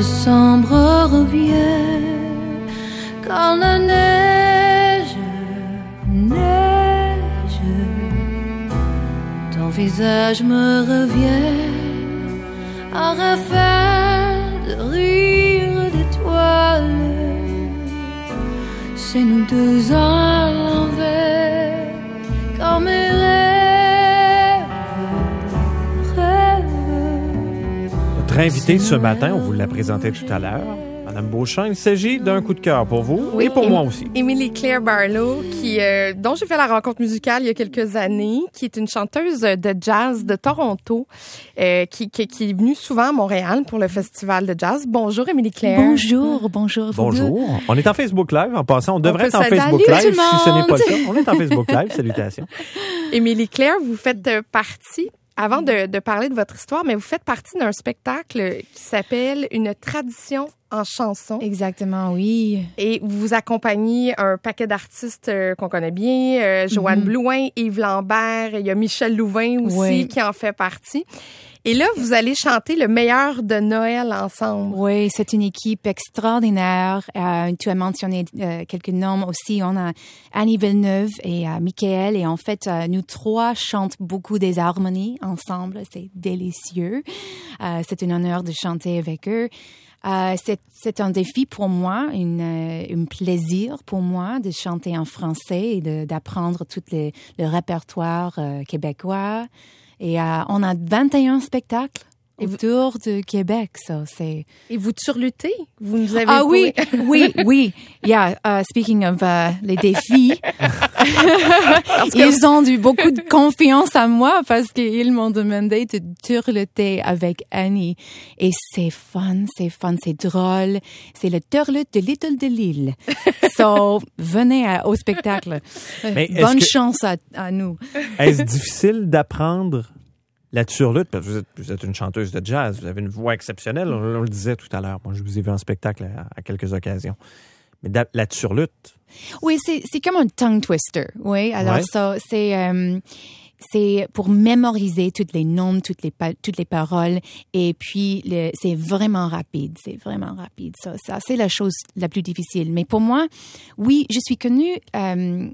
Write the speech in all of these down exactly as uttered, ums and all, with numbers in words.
sombre revient, quand la neige, neige, ton visage me revient, un reflet de rire d'étoiles, c'est nous deux à l'envers, quand mes rêves, rêves. Notre invitée ce matin, on vous l'a présenté tout à l'heure, Madame Beauchamp, il s'agit d'un coup de cœur pour vous oui, et pour em- moi aussi. Émilie Claire Barlow, qui, euh, dont j'ai fait la rencontre musicale il y a quelques années, qui est une chanteuse de jazz de Toronto, euh, qui, qui, qui est venue souvent à Montréal pour le festival de jazz. Bonjour, Émilie Claire. Bonjour, bonjour. Bonjour. On est en Facebook Live. En passant, on devrait on être en saluer. Facebook Salut, Live si ce n'est pas le cas. On est en Facebook Live. Salutations. Émilie Claire, vous faites partie... Avant de, de parler de votre histoire, mais vous faites partie d'un spectacle qui s'appelle Une tradition en chanson. Exactement, oui. Et vous accompagnez un paquet d'artistes euh, qu'on connaît bien, euh, Joanne mm-hmm. Blouin, Yves Lambert, il y a Michel Louvain aussi oui. qui en fait partie. Et là, vous allez chanter le meilleur de Noël ensemble. Oui, c'est une équipe extraordinaire. Euh, tu as mentionné euh, quelques noms aussi. On a Annie Villeneuve et euh, Michael. Et en fait, euh, nous trois chantent beaucoup des harmonies ensemble. C'est délicieux. Euh, c'est un honneur de chanter avec eux. Euh, c'est, c'est un défi pour moi, une, euh, un plaisir pour moi de chanter en français et de, d'apprendre tout les, le répertoire euh, québécois. Et euh, on a vingt et un spectacles et autour vous... de Québec, ça c'est. Et vous turlutez, vous nous avez. Ah oui, oui, oui. Yeah. Uh, speaking of uh, les défis, ils ont eu beaucoup de confiance en moi parce qu'ils m'ont demandé de turluter avec Annie. Et c'est fun, c'est fun, c'est drôle. C'est le turlut de Little de Lille. So venez à, au spectacle. Mais bonne que... chance à, à nous. Est-ce difficile d'apprendre la turlute? Parce que vous êtes, vous êtes une chanteuse de jazz, vous avez une voix exceptionnelle, on, on le disait tout à l'heure. Moi, je vous ai vu en spectacle à, à quelques occasions. Mais da, la turlute... Oui, c'est, c'est comme un tongue twister. Oui, alors ouais. ça, c'est... Euh, c'est pour mémoriser tous les noms, toutes les, toutes les paroles. Et puis, le, c'est vraiment rapide. C'est vraiment rapide. Ça, ça, c'est la chose la plus difficile. Mais pour moi, oui, je suis connue euh,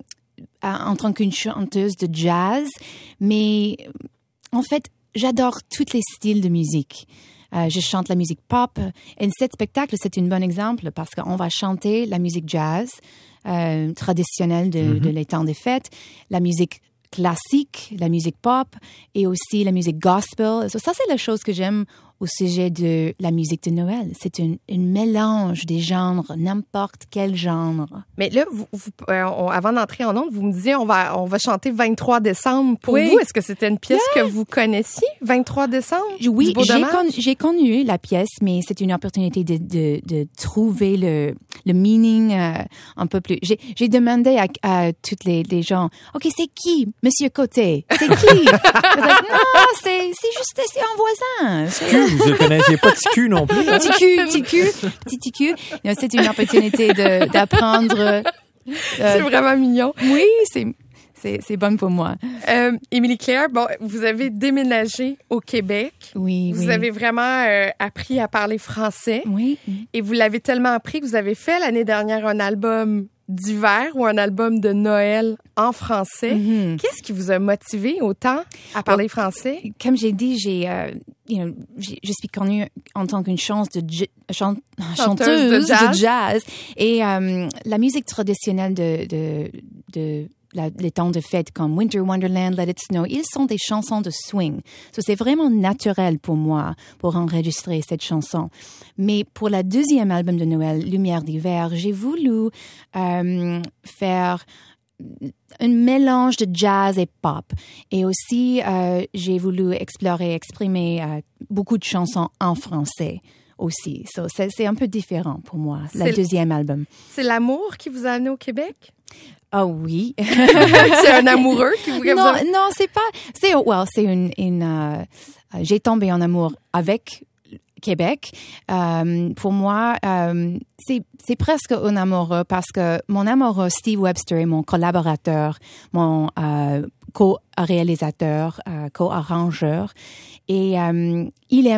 en tant qu'une chanteuse de jazz, mais... En fait, j'adore tous les styles de musique. Euh, je chante la musique pop. Et cet spectacle, c'est un bon exemple parce qu'on va chanter la musique jazz euh, traditionnelle de, mm-hmm. de les temps des fêtes, la musique classique, la musique pop et aussi la musique gospel. Ça, c'est la chose que j'aime au sujet de la musique de Noël. C'est un, un mélange des genres, n'importe quel genre. Mais là, vous, vous, euh, on, avant d'entrer en ondes, vous me disiez on va, on va chanter vingt-trois décembre pour oui. vous. Est-ce que c'était une pièce yeah. que vous connaissiez, vingt-trois décembre? Oui, j'ai, con, j'ai connu la pièce, mais c'est une opportunité de, de, de trouver le, le meaning euh, un peu plus. J'ai, j'ai demandé à, à toutes les, les gens, OK, c'est qui, Monsieur Côté? C'est qui? Non, c'est, c'est juste c'est un voisin. C'est... Vous ne connaissiez pas T Q non plus? T Q, T Q, T Q. C'est une opportunité de, d'apprendre. Euh, c'est vraiment mignon. Oui, c'est, c'est, c'est bon pour moi. Euh, Émilie Claire, bon, vous avez déménagé au Québec. Oui, vous oui. avez vraiment euh, appris à parler français. Oui. Et vous l'avez tellement appris que vous avez fait l'année dernière un album d'hiver ou un album de Noël en français. Mm-hmm. Qu'est-ce qui vous a motivé autant à parler oh, français? Comme j'ai dit, j'ai, euh, you know, j'ai, je suis connue en tant qu'une chance de j- chante, chanteuse, chanteuse de jazz. De jazz. Et euh, la musique traditionnelle de, de, de la, les temps de fête comme Winter Wonderland, Let It Snow, ils sont des chansons de swing. So, c'est vraiment naturel pour moi pour enregistrer cette chanson. Mais pour la deuxième album de Noël, Lumière d'hiver, j'ai voulu euh, faire un mélange de jazz et pop. Et aussi, euh, j'ai voulu explorer, exprimer euh, beaucoup de chansons en français aussi. So, c'est, c'est un peu différent pour moi, le deuxième album. C'est l'amour qui vous a amené au Québec? Ah oh, oui. C'est un amoureux qui vous... Non, vous... non, c'est pas... C'est, well, c'est une... une euh, j'ai tombé en amour avec Québec. Euh, pour moi, euh, c'est, c'est presque un amoureux parce que mon amoureux, Steve Webster, est mon collaborateur, mon euh, co-réalisateur, euh, co-arrangeur. Et euh, il aime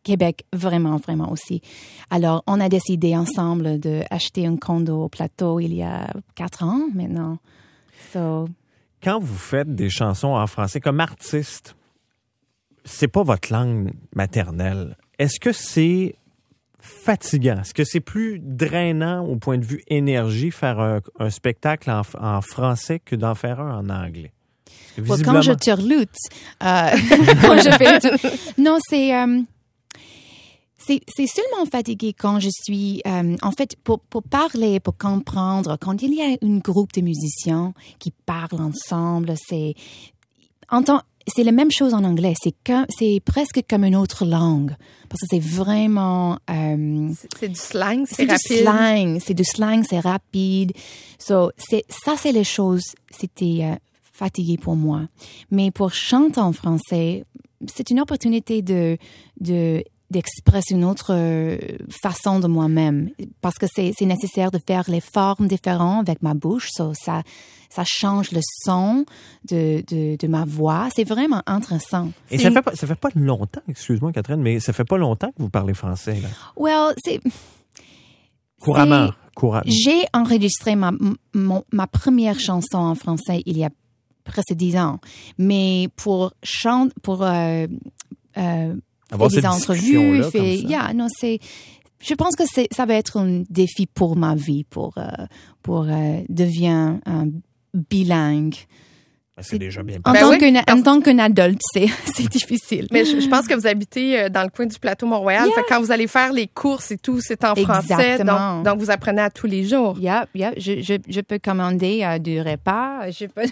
Québec, vraiment, vraiment aussi. Alors, on a décidé ensemble d'acheter un condo au Plateau il y a quatre ans maintenant. So... Quand vous faites des chansons en français comme artiste, c'est pas votre langue maternelle. Est-ce que c'est fatigant? Est-ce que c'est plus drainant au point de vue énergie faire un, un spectacle en, en français que d'en faire un en anglais? Well, quand je turlute, euh, quand je fais... Non, c'est... Euh, c'est, c'est seulement fatigué quand je suis... Euh, en fait, pour, pour parler, pour comprendre, quand il y a un groupe de musiciens qui parlent ensemble, c'est... En tant, c'est la même chose en anglais. C'est, comme, c'est presque comme une autre langue. Parce que c'est vraiment... Euh, c'est, c'est du slang, c'est, c'est rapide. C'est du slang, c'est du slang, c'est rapide. So, c'est, ça, c'est les choses... C'était euh, fatigué pour moi. Mais pour chanter en français, c'est une opportunité de... de d'exprimer une autre façon de moi-même. Parce que c'est, c'est nécessaire de faire les formes différentes avec ma bouche. So, ça, ça change le son de, de, de ma voix. C'est vraiment intéressant. Et c'est ça une... fait pas, ça fait pas longtemps, excuse-moi Catherine, mais ça fait pas longtemps que vous parlez français, là. Well, c'est... Couramment. C'est... Couramment. J'ai enregistré ma, mon, ma première chanson en français il y a presque dix ans. Mais pour chanter, pour... Euh, euh, avoir fait des entrevues, fait, fait, yeah, non, c'est, je pense que c'est, ça va être un défi pour ma vie, pour, euh, pour euh, devenir un bilingue. Ben, c'est déjà bien. En, Ben tant oui, qu'une, parce... en tant qu'un adulte, c'est, c'est difficile. Mais je, je pense que vous habitez dans le coin du plateau Mont-Royal. Yeah. Fait que quand vous allez faire les courses et tout, c'est en français. Exactement. Donc, donc, vous apprenez à tous les jours. Yeah, yeah. Je, je, je peux commander euh, du repas. Je peux...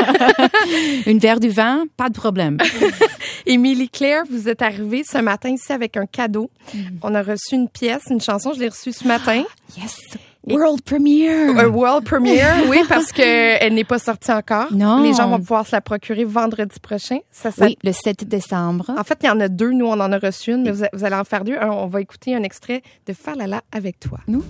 Une verre de vin, pas de problème. Émilie Claire, vous êtes arrivée ce matin ici avec un cadeau. Mm. On a reçu une pièce, une chanson. Je l'ai reçue ce matin. Yes! World premiere! Un world premiere, oui, parce qu'elle n'est pas sortie encore. Non. Les gens vont pouvoir se la procurer vendredi prochain. Ça, ça... Oui, le sept décembre. En fait, il y en a deux. Nous, on en a reçu une, mais vous, vous allez en faire deux. Un, on va écouter un extrait de Falala avec toi. Nous?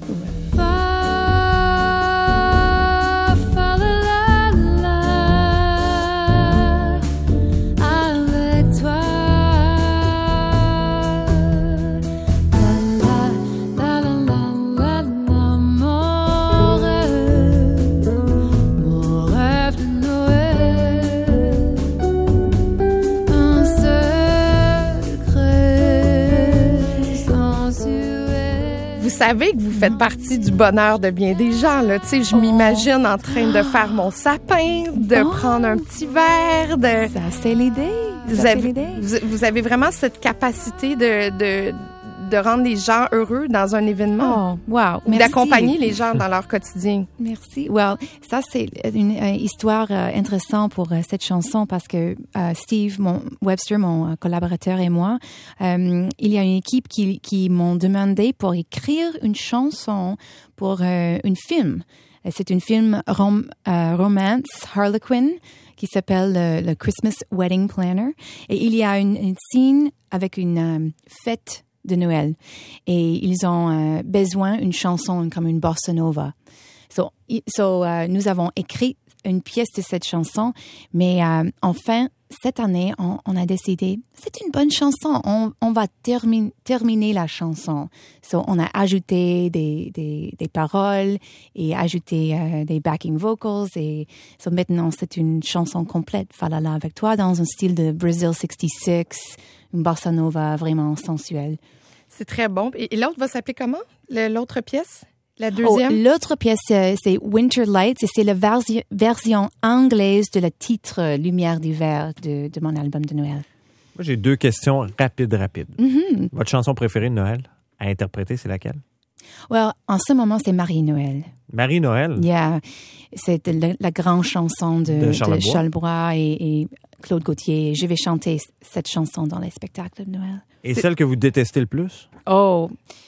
Vous savez que vous faites partie du bonheur de bien des gens, là. Tu sais, je oh. m'imagine en train de faire mon sapin, de oh. prendre un petit verre, de... Ça, c'est l'idée. Vous, Ça, avez, c'est l'idée. Vous, vous avez vraiment cette capacité de, de, de rendre les gens heureux dans un événement. Oh, wow. Ou d'accompagner les gens dans leur quotidien. Merci. Well, ça, c'est une, une histoire euh, intéressante pour euh, cette chanson parce que euh, Steve mon, Webster, mon euh, collaborateur et moi, euh, il y a une équipe qui, qui m'ont demandé pour écrire une chanson pour euh, un film. C'est un film rom, euh, romance, Harlequin, qui s'appelle le, le Christmas Wedding Planner. Et il y a une, une scène avec une euh, fête de Noël. Et ils ont euh, besoin d'une chanson comme une bossa nova. So, so euh, nous avons écrit une pièce de cette chanson, mais euh, enfin, cette année, on, on a décidé, c'est une bonne chanson, on, on va termi- terminer la chanson. So, on a ajouté des, des, des paroles et ajouté euh, des backing vocals. Et so, maintenant, c'est une chanson complète, Falala avec toi, dans un style de Brazil soixante-six, une bossa nova vraiment sensuelle. C'est très bon. Et, et l'autre va s'appeler comment? Le, l'autre pièce? La deuxième? Oh, l'autre pièce, c'est Winter Lights et c'est la versi- version anglaise de le titre Lumière d'hiver de, de mon album de Noël. Moi, j'ai deux questions rapides, rapides. Mm-hmm. Votre chanson préférée de Noël à interpréter, c'est laquelle? Well, en ce moment, c'est Marie-Noël. Marie-Noël? Yeah. C'est la, la grande chanson de, de Charles, de Charles Bois et, et Claude Gauthier. Je vais chanter cette chanson dans les spectacles de Noël. Et c'est... celle que vous détestez le plus? Oh.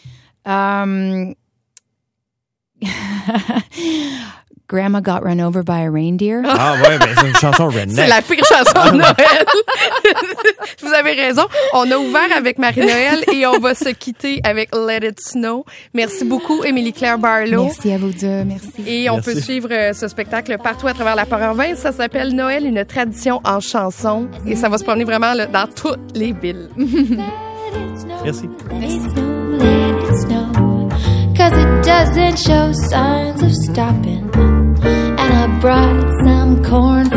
Um... Grandma Got Run Over by a Reindeer. Ah ouais, mais c'est une chanson redneck. C'est la pire chanson de Noël. Vous avez raison. On a ouvert avec Marie-Noël et on va se quitter avec Let It Snow. Merci beaucoup, Émilie Claire Barlow. Merci à vous deux. Merci. Et on Merci. peut suivre ce spectacle partout à travers la province. Ça s'appelle Noël, une tradition en chanson. Et ça va se promener vraiment là, dans toutes les villes. Merci. Let it snow, let it snow, 'cause it doesn't show signs of stopping. And I brought some corn